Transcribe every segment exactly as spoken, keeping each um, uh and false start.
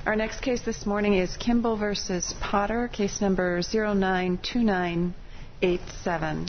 Our next case this morning is Kimball v. Potter, case number zero nine two nine eight seven.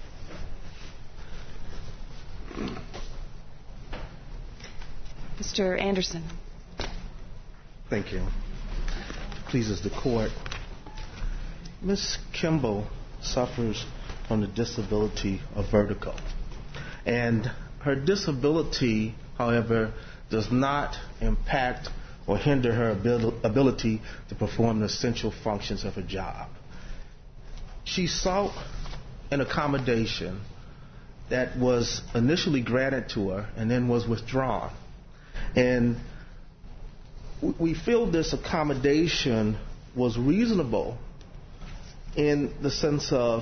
Mister Anderson. Thank you. Pleases the court. Miz Kimball suffers from the disability of vertigo. And her disability, however, does not impact or hinder her ability to perform the essential functions of her job. She sought an accommodation that was initially granted to her and then was withdrawn. And we feel this accommodation was reasonable in the sense of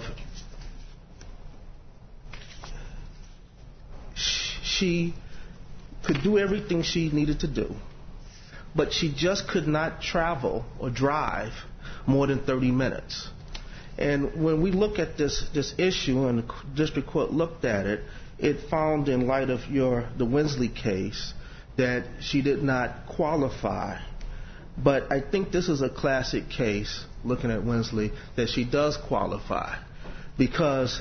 she could do everything she needed to do, but she just could not travel or drive more than thirty minutes. And when we look at this, this issue, and the district court looked at it, it found in light of your the Winsley case that she did not qualify. But I think this is a classic case, looking at Winsley, that she does qualify, because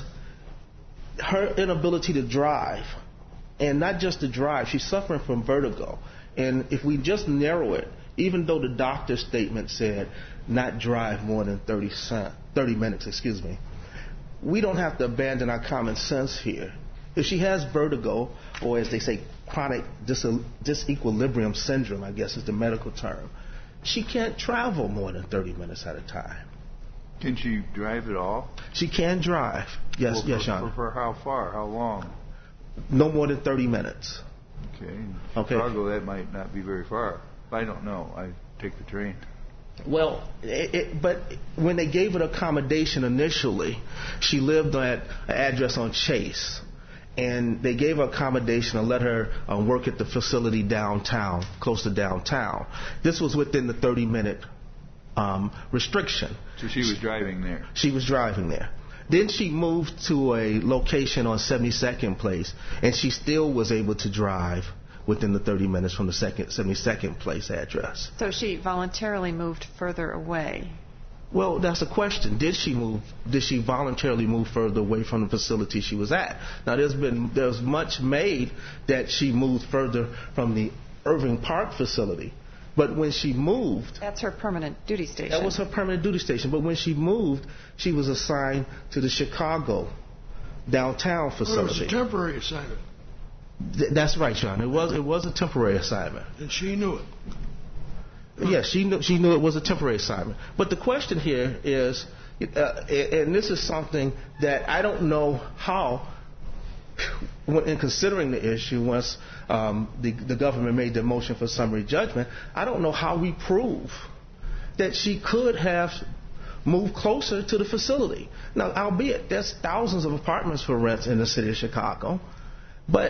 her inability to drive, and not just to drive, she's suffering from vertigo. And if we just narrow it, even though the doctor's statement said not drive more than thirty, thirty minutes, excuse me, we don't have to abandon our common sense here. If she has vertigo, or as they say, chronic dis- disequilibrium syndrome, I guess is the medical term, she can't travel more than thirty minutes at a time. Can she drive at all? She can drive. Yes, well, yes, for, Sean. For, for how far? How long? No more than thirty minutes. Okay. In okay. Chicago, that might not be very far. I don't know. I take the train. Well, it, it, but when they gave her accommodation initially, she lived at an address on Chase. And they gave her accommodation and let her um, work at the facility downtown, close to downtown. This was within the thirty-minute um, restriction. So she was driving there? She was driving there. Then she moved to a location on seventy-second Place, and she still was able to drive within the thirty minutes from the second, seventy-second Place address. So she voluntarily moved further away. Well, that's a question. Did she move? Did she voluntarily move further away from the facility she was at? Now, there's been there's much made that she moved further from the Irving Park facility, but when she moved, that's her permanent duty station. That was her permanent duty station. But when she moved, she was assigned to the Chicago downtown facility. Well, it was a temporary assignment. Th- that's right, Sean. It was it was a temporary assignment, and she knew it. Yes, she knew, she knew it was a temporary assignment. But the question here is, uh, and this is something that I don't know how, in considering the issue, once um, the, the government made the motion for summary judgment, I don't know how we prove that she could have moved closer to the facility. Now, albeit there's thousands of apartments for rent in the city of Chicago, but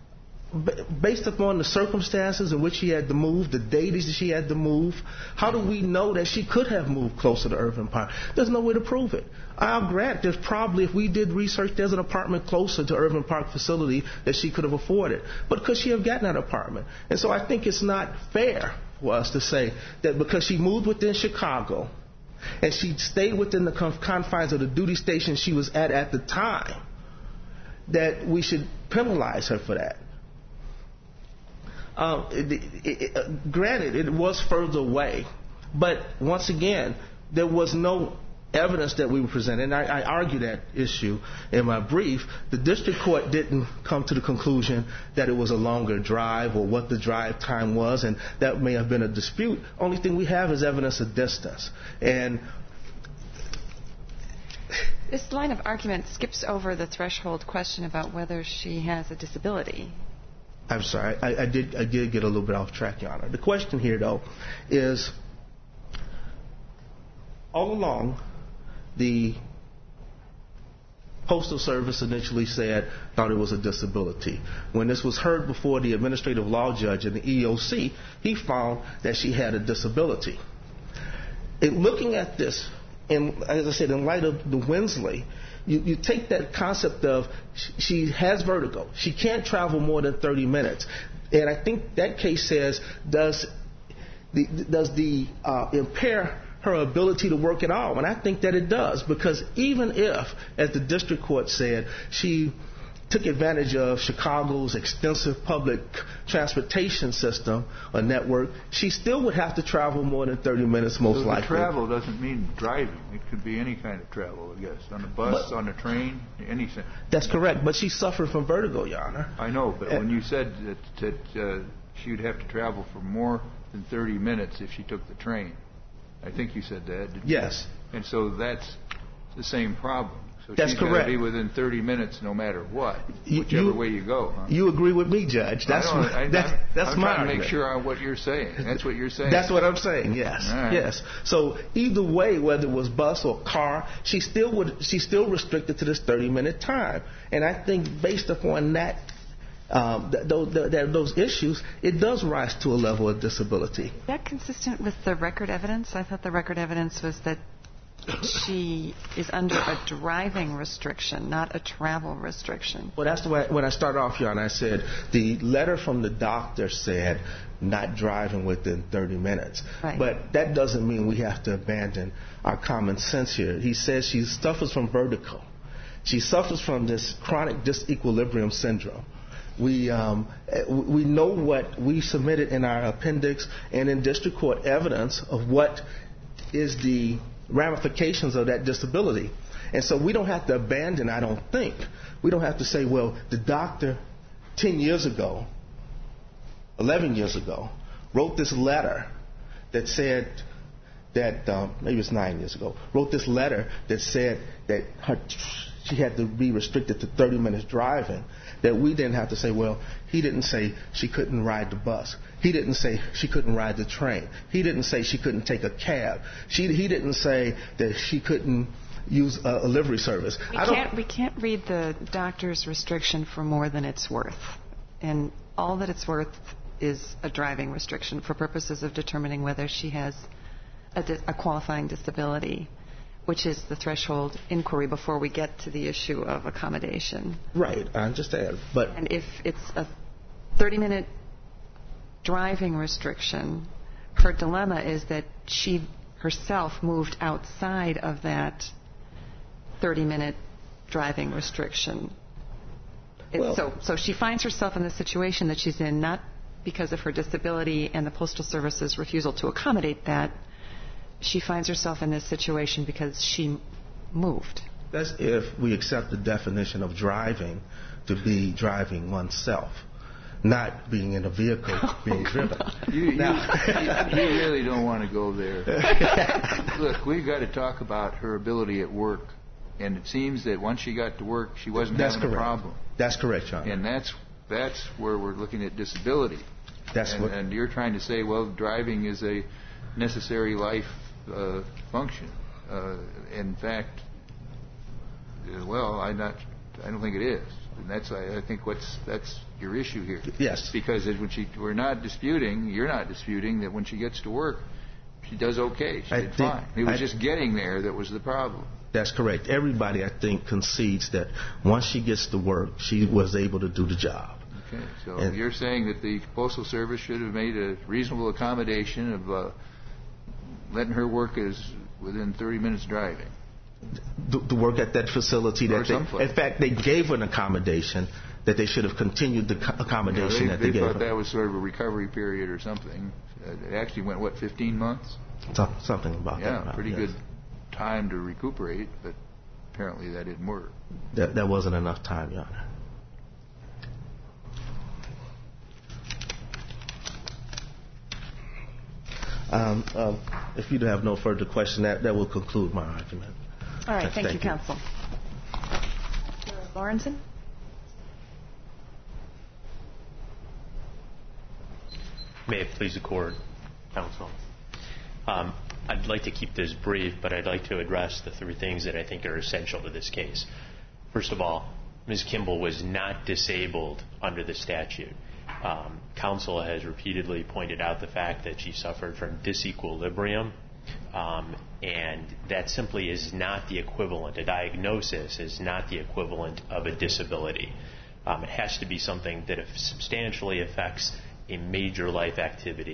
based upon the circumstances in which she had to move, the days that she had to move, how do we know that she could have moved closer to Irving Park? There's no way to prove it. I'll grant there's probably, if we did research, there's an apartment closer to Irving Park facility that she could have afforded. But could she have gotten that apartment? And so I think it's not fair for us to say that because she moved within Chicago and she stayed within the confines of the duty station she was at at the time, that we should penalize her for that. Um, it, it, it, uh, granted, it was further away, but once again, there was no evidence that we were presenting. And I, I argue that issue in my brief. The district court didn't come to the conclusion that it was a longer drive or what the drive time was, and that may have been a dispute. Only thing we have is evidence of distance. And this line of argument skips over the threshold question about whether she has a disability. I'm sorry, I, I did I did get a little bit off track, Your Honor. The question here, though, is all along the Postal Service initially said, thought it was a disability. When this was heard before the administrative law judge and the E E O C, he found that she had a disability. In looking at this, in, as I said, in light of the Winsley, You, you take that concept of she has vertigo. She can't travel more than thirty minutes. And I think that case says, does the, does the uh, impair her ability to work at all? And I think that it does, because even if, as the district court said, she took advantage of Chicago's extensive public transportation system or network, she still would have to travel more than thirty minutes, most so likely. Travel doesn't mean driving. It could be any kind of travel, I guess. On a bus, but, on a train, anything. That's correct. But she suffered from vertigo, Your Honor. I know, but uh, when you said that, that uh, she would have to travel for more than thirty minutes if she took the train, I think you said that, didn't yes. you? And so that's the same problem. So That's she's correct. got to be within thirty minutes no matter what, you, whichever you, way you go. Huh? You agree with me, Judge. That's I what, I, that's, I'm, that's I'm my trying to argument. make sure on what you're saying. That's what you're saying. That's what I'm saying, yes. Right. Yes. So either way, whether it was bus or car, she still would she's still restricted to this thirty minute time. And I think based upon that Um, th- those, th- those issues, it does rise to a level of disability. Is that consistent with the record evidence? I thought the record evidence was that she is under a driving restriction, not a travel restriction. Well, that's the way, when I started off here, and I said the letter from the doctor said not driving within thirty minutes. Right. But that doesn't mean we have to abandon our common sense here. He says she suffers from vertigo. She suffers from this chronic disequilibrium syndrome. We um, we know what we submitted in our appendix and in district court evidence of what is the ramifications of that disability. And so we don't have to abandon, I don't think. We don't have to say, well, the doctor ten years ago, eleven years ago, wrote this letter that said that, um, maybe it's nine years ago, wrote this letter that said that her, she had to be restricted to thirty minutes driving, that we didn't have to say, well, he didn't say she couldn't ride the bus. He didn't say she couldn't ride the train. He didn't say she couldn't take a cab. She, he didn't say that she couldn't use a, a livery service. We I don't, can't, we can't read the doctor's restriction for more than it's worth. And all that it's worth is a driving restriction for purposes of determining whether she has a, di- a qualifying disability, which is the threshold inquiry before we get to the issue of accommodation. Right, I understand. But And if it's a thirty-minute driving restriction, her dilemma is that she herself moved outside of that thirty-minute driving restriction. It- Well- so, so she finds herself in the situation that she's in not because of her disability and the Postal Service's refusal to accommodate that. She finds herself in this situation because she moved. that's if we accept the definition of driving to be driving oneself, not being in a vehicle being driven. You, you, Now- you, you really don't want to go there. Look, we've got to talk about her ability at work. And it seems that once she got to work, she wasn't That's having correct. a problem. That's correct, John. And that's that's where we're looking at disability. That's and, what. and you're trying to say, well, driving is a necessary life uh, function. Uh, in fact, uh, well, I not, I don't think it is. And that's, I, I think, what's that's your issue here. Yes. Because it, when she, we're not disputing, you're not disputing that when she gets to work, she does okay. She I did think- fine. It was I- just getting there that was the problem. That's correct. Everybody, I think, concedes that once she gets to work, she was able to do the job. Okay, so And- you're saying that the Postal Service should have made a reasonable accommodation of uh, letting her work as within thirty minutes driving. To, to work at that facility. Or That they, someplace. in fact, they gave her an accommodation that they should have continued the co- You know, accommodation they that they, they gave thought her. that was sort of a recovery period or something. Uh, it actually went, what, fifteen months? So- something about that. Yeah, amount, pretty yes. good time to recuperate, but apparently that didn't work. That, that wasn't enough time, Your Honor. Um, um, if you have no further question, that, that will conclude my argument. All right, thank, Thank you, you. counsel. Lawrenson? May it please the court, counsel. Um, I'd like to keep this brief, but I'd like to address the three things that I think are essential to this case. First of all, Miz Kimball was not disabled under the statute. Um, counsel has repeatedly pointed out the fact that she suffered from disequilibrium, um, and that simply is not the equivalent. A diagnosis is not the equivalent of a disability. Um, it has to be something that substantially affects a major life activity,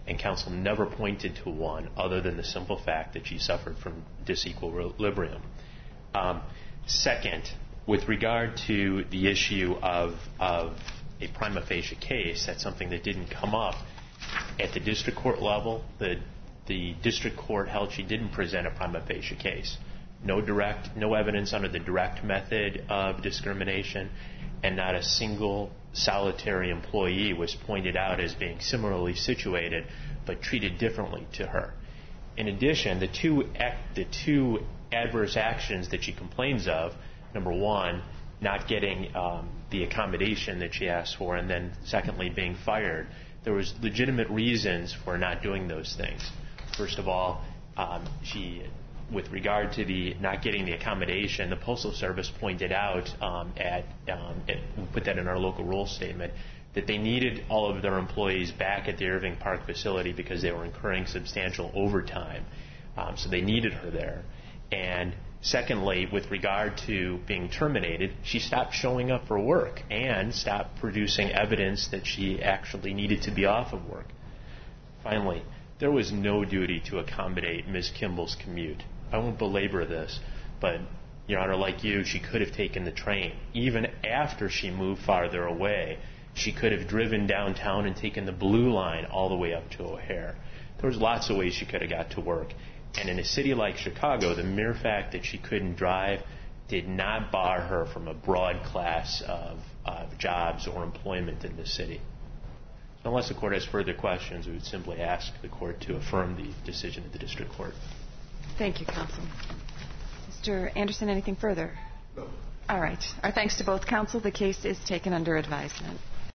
and counsel never pointed to one other than the simple fact that she suffered from disequilibrium. Um, second, with regard to the issue of, of a prima facie case, that's something that didn't come up at the district court level. The, the district court held she didn't present a prima facie case. No direct, no evidence under the direct method of discrimination, and not a single solitary employee was pointed out as being similarly situated but treated differently to her. In addition, the two, the two adverse actions that she complains of, number one, not getting um, the accommodation that she asked for, and then secondly, being fired, there was legitimate reasons for not doing those things. First of all, um, she, with regard to the not getting the accommodation, the Postal Service pointed out um, at, um, at, we put that in our local rule statement, that they needed all of their employees back at the Irving Park facility because they were incurring substantial overtime. Um, so they needed her there. And secondly, with regard to being terminated, she stopped showing up for work and stopped producing evidence that she actually needed to be off of work. Finally, there was no duty to accommodate Miz Kimball's commute. I won't belabor this, but, Your Honor, like you, she could have taken the train. Even after she moved farther away, she could have driven downtown and taken the Blue Line all the way up to O'Hare. There was lots of ways she could have got to work. And in a city like Chicago, the mere fact that she couldn't drive did not bar her from a broad class of, of jobs or employment in the city. So unless the court has further questions, we would simply ask the court to affirm the decision of the district court. Thank you, counsel. Mister Anderson, anything further? No. All right. Our thanks to both counsel. The case is taken under advisement.